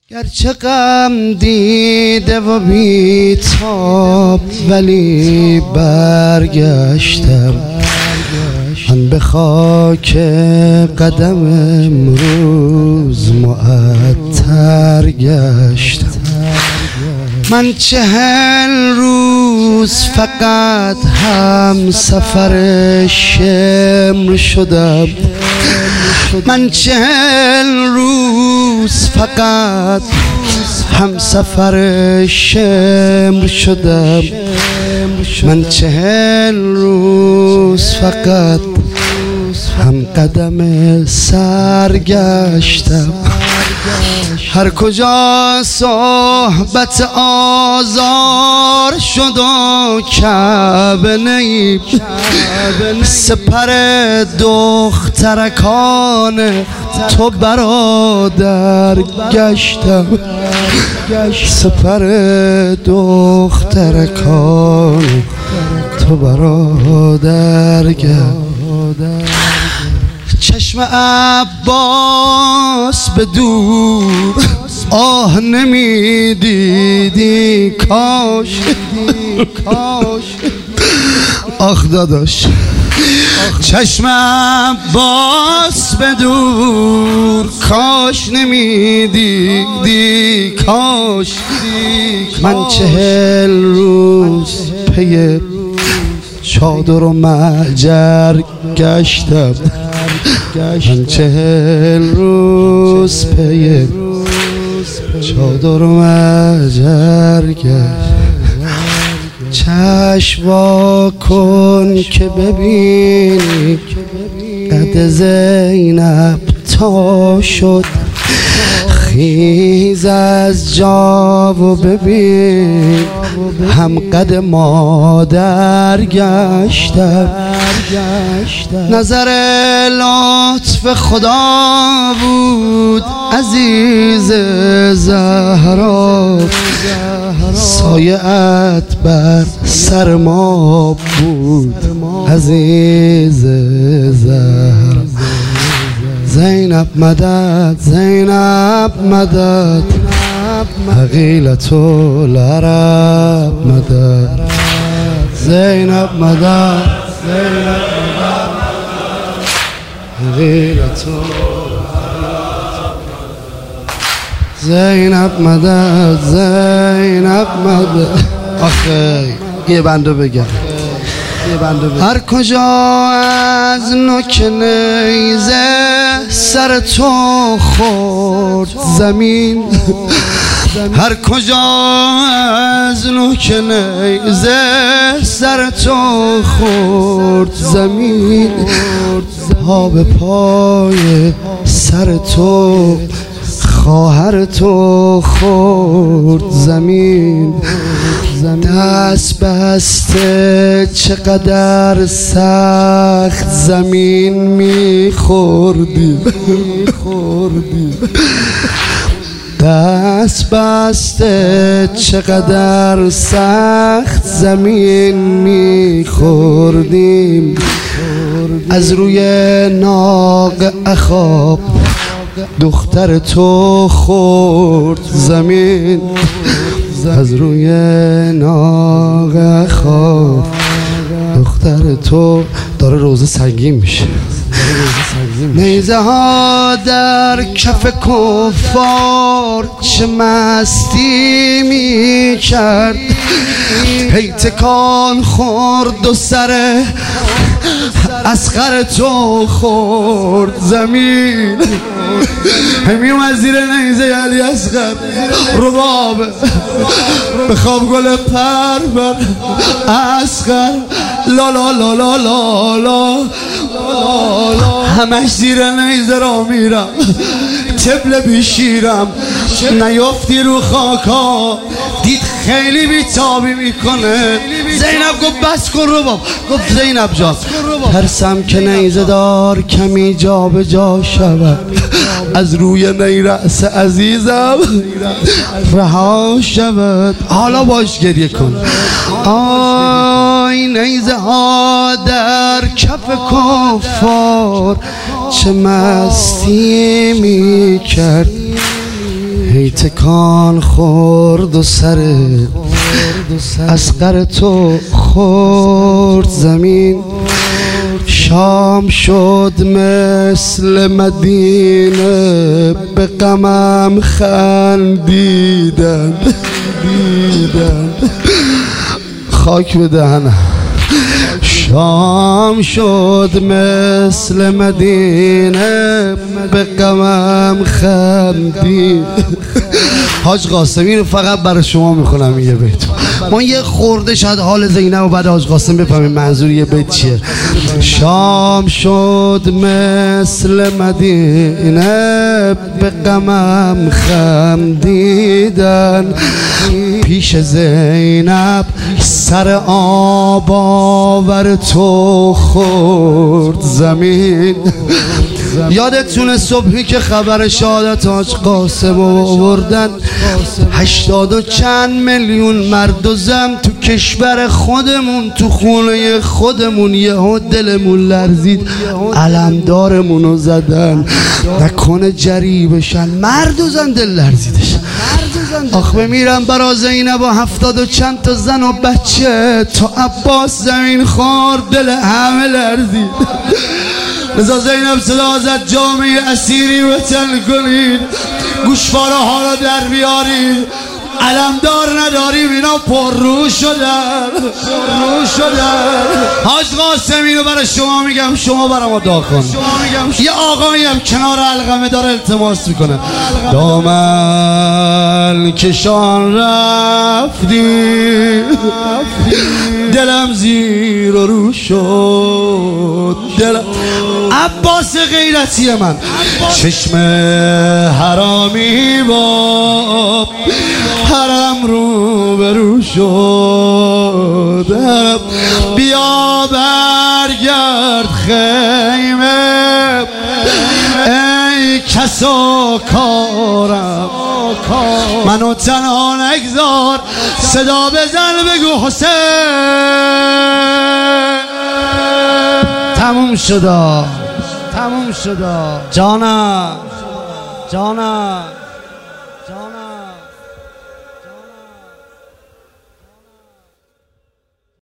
گرچه غم دیده و بیتاب ولی برگشتم، من به خاک قدم امروز معطر گشتم. من 40 روز فقط هم سفر شمر شدم، من 40 روز فقط هم سفر شمر شدم، من 40 روز فقط هم قدم سر گشتم. هر کجا صحبت آزار شد و کعبه نیب، سپر دخترکان تو برادر گشتم، سپر دخترکان تو برادر گشتم. چشم عباس به دور آه نمیدیدی کاش، آخ داداش. چشم عباس به دور کاش نمیدیدی کاش، من 40 روز پی چادر و معجر گشتم، من 40 روز پی چادر و معجر گشتم. چشم وا کن که ببینی قد زینب تا شد، خیز از جا و ببین هم قد مادر گشتم. نظر لطف خدا بود عزیز زهرا، سایه‌ات بر سر ما بود عزیز زهرا. زینب مدد، زینب مدد، حقیلة العرب مدد، زینب مدد، زینب مدد، حقیلة العرب، زینب مدد، زینب مدد. آخه یه بندو بگم، هر کجا از نوک نیزه سر تو خورد زمین، هر کجا از نوک نیزه سر تو خورد زمین، پا به پای سر تو خواهر تو خورد زمین. دست بسته چقدر سخت زمین میخوردی، دست بسته چقدر سخت زمین میخوردیم. از روی ناق اخاب دختر تو خورد زمین، از روی ناق خواب دختر تو. داره روزه سنگین میشه. نیزه ها در کف کفار چه مستی می کرد، هی تکان خورد و سر اصغر تو خورد زمین. همی اومد زیر نیزه علی اصغر رباب بخواب گل پرور اصغر لا لا لا لا لا لا، همش زیر نیزه را میرم طبل بیشیرم، نیافتی رو خاکا دید خیلی بیتابی میکنه. زینب گفت بس کن رباب، گفت زینب جان ترسم که نیزه دار کمی جا به جا شود، از روی نیرأس عزیزم رها شود. حالا باش گریه کن. آی نیزه ها در کف کفار چه مستی می کرد، هی تکان خورد و سر اصغر تو خورد زمین. شام شد مثل مدینه به غمم خندیدن. خاک به دهنم. شام شد مثل مدینه به غمم خندید. حاج قاسمی رو فقط برای شما میخونم یه بیت. ما یه خورده شاید حال زینب و بعد حاج قاسم بفهمیم منظور یه بیت چیه. شام شد مثل مدینه به غمم خندیدن. پیش زینب سر آب آور تو خورد زمین. یادتونه صبحی که خبر شهادت حاج قاسم آوردن 80 و چند میلیون مرد و زن تو کشور خودمون تو خونه خودمون یهو دلمون لرزید. علمدارمونو زدن نکنه جری بشن. مرد و زن دل لرزیدش. آخ بمیرم برا زینب و 70 و چند تا زن و بچه. تا عباس زمین خورد دل همه لرزید. لذا زینب صدا زد جامعه اسیری وطن کنید. گوشواره ها را در بیارید. علمدار نداریم اینا پررو شدن. حاج قاسم اینو برای شما میگم شما برای ما دعا کن. یه آقایی هم کنار علقمه داره التماس میکنه. دامن کشان رفتی دلم زیر و رو شد. عباس غیرتی من چشم حرامی با حرم رو برو شد. بیا برگرد خیمه ای کس و کارم. منو تنها نگذار صدا بزن بگو حسین. تموم شد جانم.